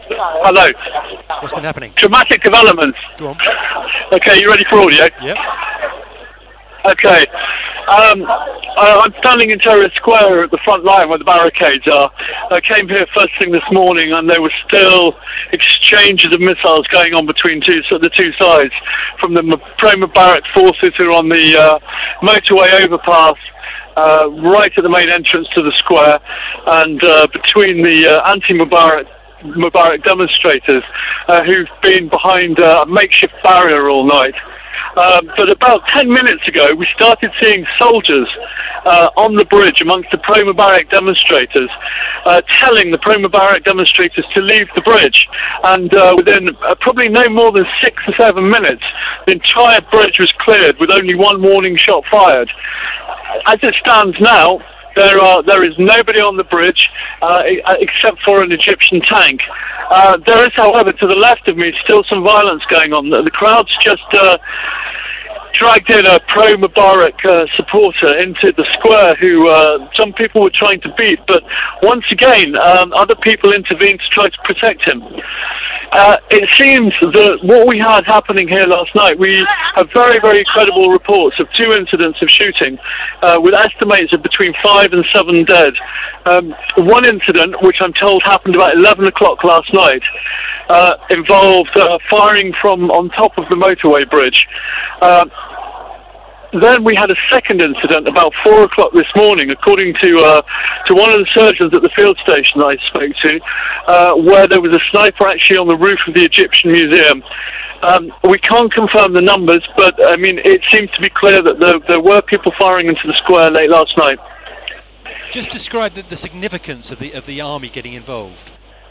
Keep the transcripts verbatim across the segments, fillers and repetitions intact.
Hello. What's been happening? Dramatic developments. Go on. Okay, you ready for audio? Yep. Okay. Um, uh, I'm standing in Tahrir Square at the front line where the barricades are. I came here first thing this morning and there were still exchanges of missiles going on between two, so the two sides, from the pro-Mubarak forces who are on the uh, motorway overpass uh, right at the main entrance to the square, and uh, between the uh, anti-Mubarak Mubarak demonstrators uh, who've been behind uh, a makeshift barrier all night. Um, but about ten minutes ago, we started seeing soldiers uh, on the bridge amongst the pro-Mubarak demonstrators, uh, telling the pro-Mubarak demonstrators to leave the bridge. And uh, within uh, probably no more than six or seven minutes, the entire bridge was cleared with only one warning shot fired. As it stands now, There are there is nobody on the bridge uh, except for an Egyptian tank. Uh, there is, however, to the left of me, still some violence going on. The, the crowd's just uh, dragged in a pro-Mubarak uh, supporter into the square who uh, some people were trying to beat, but once again, um, other people intervened to try to protect him. Uh, it seems that what we had happening here last night, we have very, very credible reports of two incidents of shooting, uh, with estimates of between five and seven dead. Um, one incident, which I'm told happened about eleven o'clock last night, uh, involved uh, firing from on top of the motorway bridge. Uh, Then we had a second incident about four o'clock this morning, according to uh, to one of the surgeons at the field station that I spoke to, uh, where there was a sniper actually on the roof of the Egyptian Museum. Um, we can't confirm the numbers, but I mean, it seems to be clear that there, there were people firing into the square late last night. Just describe the, the significance of the of the army getting involved.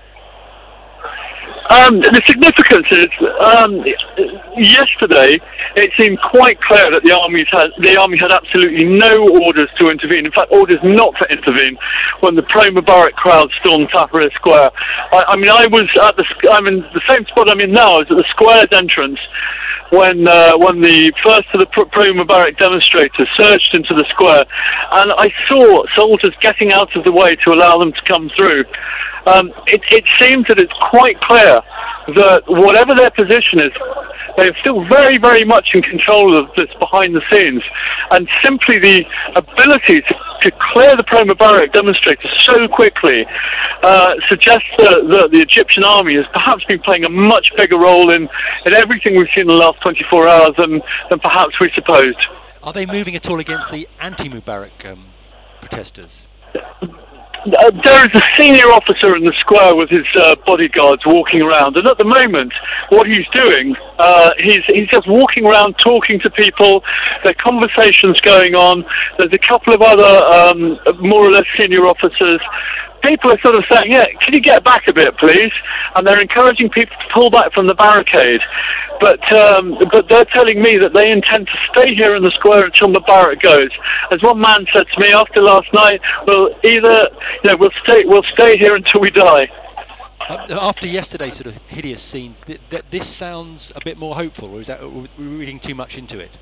Um, the significance is, um, yesterday it seemed quite clear that the army had the army had absolutely no orders to intervene. In fact, orders not to intervene when the pro-Mubarak crowd stormed Tahrir Square. I, I mean, I was at the I'm in the same spot I'm in now. I was at the square's entrance when uh, when the first of the pro-Mubarak demonstrators surged into the square, and I saw soldiers getting out of the way to allow them to come through. Um, it, it seems that it's quite clear that whatever their position is, they are still very, very much in control of this behind the scenes, and simply the ability to, to clear the pro-Mubarak demonstrators so quickly uh, suggests that, that the Egyptian army has perhaps been playing a much bigger role in, in everything we've seen in the last twenty-four hours than, than perhaps we supposed. Are they moving at all against the anti-Mubarak um, protesters? Uh, there is a senior officer in the square with his uh, bodyguards walking around, and at the moment, what he's doing, uh, he's he's just walking around talking to people. There are conversations going on. There's a couple of other um, more or less senior officers. People are sort of saying, yeah, can you get back a bit, please? And they're encouraging people to pull back from the barricade. But um, but they're telling me that they intend to stay here in the square until Mubarak goes. As one man said to me after last night, we'll either, you know, we'll stay, we'll stay here until we die. Uh, after yesterday's sort of hideous scenes, th th this sounds a bit more hopeful, or is that, are we reading too much into it?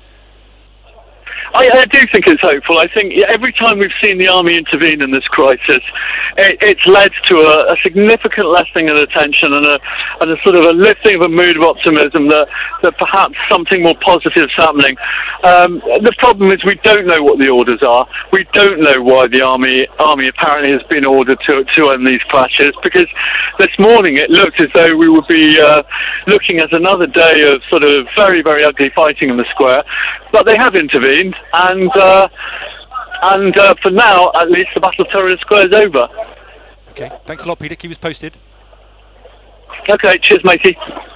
I, I do think it's hopeful. I think every time we've seen the army intervene in this crisis, it, it's led to a, a significant lessening of the tension and a, and a sort of a lifting of a mood of optimism that, that perhaps something more positive is happening. Um, the problem is we don't know what the orders are. We don't know why the army army apparently has been ordered to, to end these clashes, because this morning it looked as though we would be uh, looking at another day of sort of very, very ugly fighting in the square. But they have intervened, and uh, and uh, for now, at least, the Battle of Tahrir Square is over. Okay, thanks a lot, Peter. Keep us posted. Okay, cheers, matey.